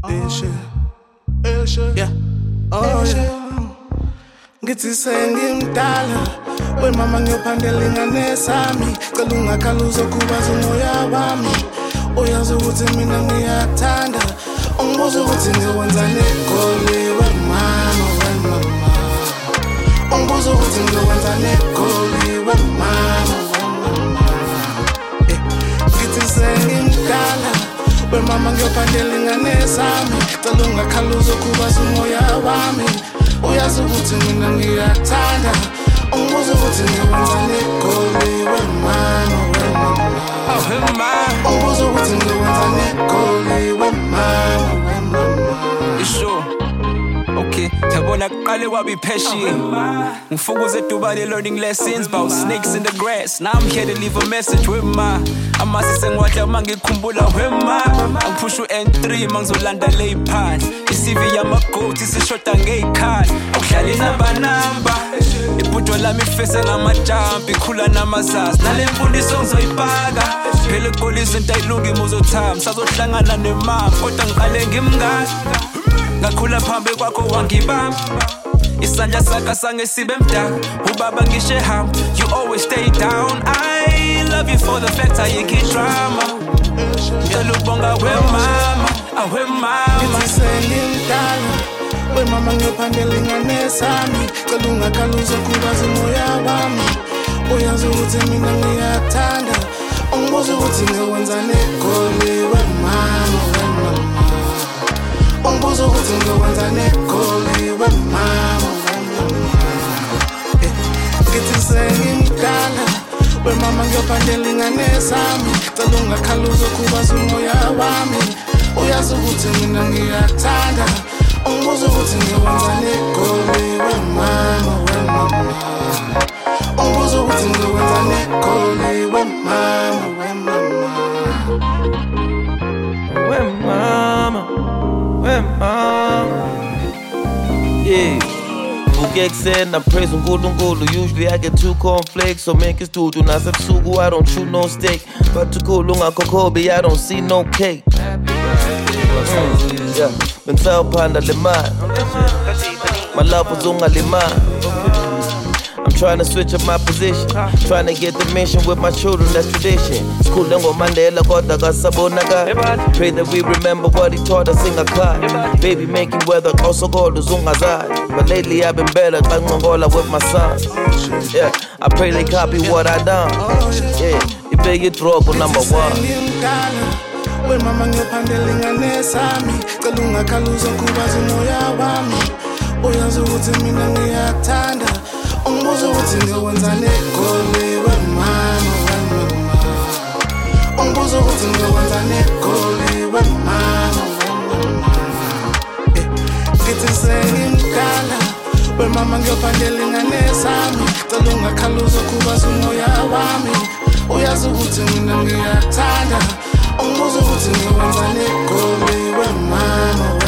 Yeah. Oh yeah. Ngithi sengimdala wemama ngiyophandela ingane sami cela ungakhaluza kubaza umoya wami uyazi ukuthi mina ngiyathanda ungibuza ukuthi ngizokwenzani egoli wemama ungibuza ukuthi ngizokwenzani egoli wemama ngithi sengimdala wemama ngiyophandela ingane sami cela ungakhaluza kubaza umoya wami uyazi ukuthi mina ngiyathanda ungibuza ukuthi ngizokwenzani egoli wemama ungibuza ukuthi ngizokwenzani egoli wemama isho okay yabona kuqale kwabi pheshiya ngifukuze edubane learning lessons about snakes in the grass now I'm here to leave a message with my amasi sengiwadla mangikhumbula wema angiphusha u-N3 mangizolanda lay phansi i-CV yama-goat isishoda ngey'khali awudlali namba ibhudo lami ifese ngamajampi ikhula namazazi nale mfundiso ngizoyipaka phela egoli izinto ayilungi muzothamba sazohlangana nemama kodwa ngiqale ngimngani ngakhula phambi kwakho wangibamba isandla sakho sangesibe mdaka ubaba ngishe hamba you always stay down I love you for the fact ayikho drama ngicela ukubonga wemama ngithi sengimdala wemama ngiyophandela ingane sami cela ungakhaluza kubaza umoya wami uyazi ukuthi mina ngiyathanda ungibuza ukuthi ngizokwenzani egoli wemama ungibuza ukuthi ngizokwenzani egoli wemama ngithi sengimdala wemama ngiyophandela ingane sami cela ungakhaluza kubaza umoya wami uyazi ukuthi mina ngiyathanda ungibuza ukuthi ngizokwenzani egoli wemama ungibuza ukuthi ngizokwenzani egoli wemama yeah Ukexena praise uNkulunkulu usually I get 2 cornflakes so make it studu nasebusuku I don't chew no steak but ukukhulu ungakhokobi I don't see no cake yeah bengisawuphanda le mali my love was ungalimali I'm trying to switch up my position trying to get the mission with my children that's tradition school ngo Mandela kodwa kasabonakala pray that we remember what he taught us in a car baby making weather also called uzungazali but lately I've been better kangongola with my son yeah I pray they copy what I done yeah ibeke drogo number 1 wemama ngiyophandela ingane sami cela ungakhaluza kubaza umoya wami uyazi ukuthi mina ngiyathanda ungibuza ukuthi ngizokwenzani egoli wemama ungibuza ukuthi ngizokwenzani egoli wemama ngithi sengimdala wemama ngiyophandela ingane sami cela ungakhaluza kubaza umoya wami uyazi ukuthi mina ngiyathanda ungibuza ukuthi ngizokwenzani egoli wemama